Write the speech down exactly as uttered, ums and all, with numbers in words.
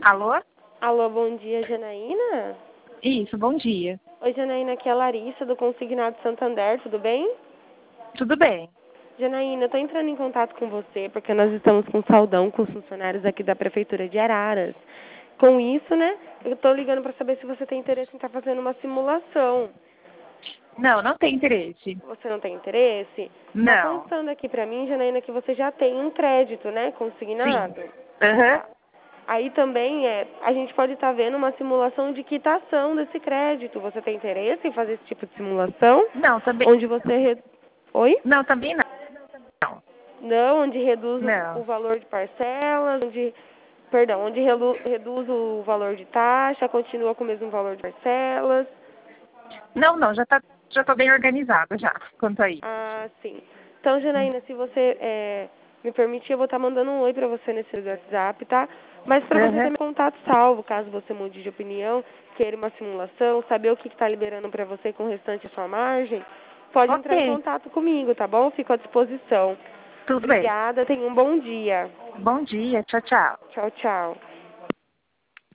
Alô? Alô, bom dia, Janaína? Isso, bom dia. Oi, Janaína, aqui é a Larissa, do Consignado Santander, tudo bem? Tudo bem. Janaína, eu tô entrando em contato com você porque nós estamos com saldão com os funcionários aqui da Prefeitura de Araras. Com isso, né, eu tô ligando para saber se você tem interesse em estar fazendo uma simulação. Não, não tem interesse. Você não tem interesse? Tá Não. constando aqui pra mim, Janaína, que você já tem um crédito, né, Sim. consignado? Aham. Tá. Aí também é, a gente pode estar vendo uma simulação de quitação desse crédito. Você tem interesse em fazer esse tipo de simulação? Não, também. Onde você... Re... Oi? Não, também não. Não, onde reduz o, o Não. valor de parcelas, onde... Perdão, onde relu- reduz o valor de taxa, continua com o mesmo valor de parcelas. Não, não, já tá, já tô bem organizada já, quanto a isso. Ah, sim. Então, Janaína, se você é, me permitir, eu vou estar mandando um oi pra você nesse WhatsApp, tá? Mas pra você ter Aham. meu contato salvo, caso você mude de opinião, queira uma simulação, saber o que está liberando pra você com o restante da sua margem, pode entrar em Ok, contato comigo, tá bom? Fico à disposição. tudo bem. Obrigada, tenha um bom dia. Bom dia, tchau, tchau. Tchau, tchau.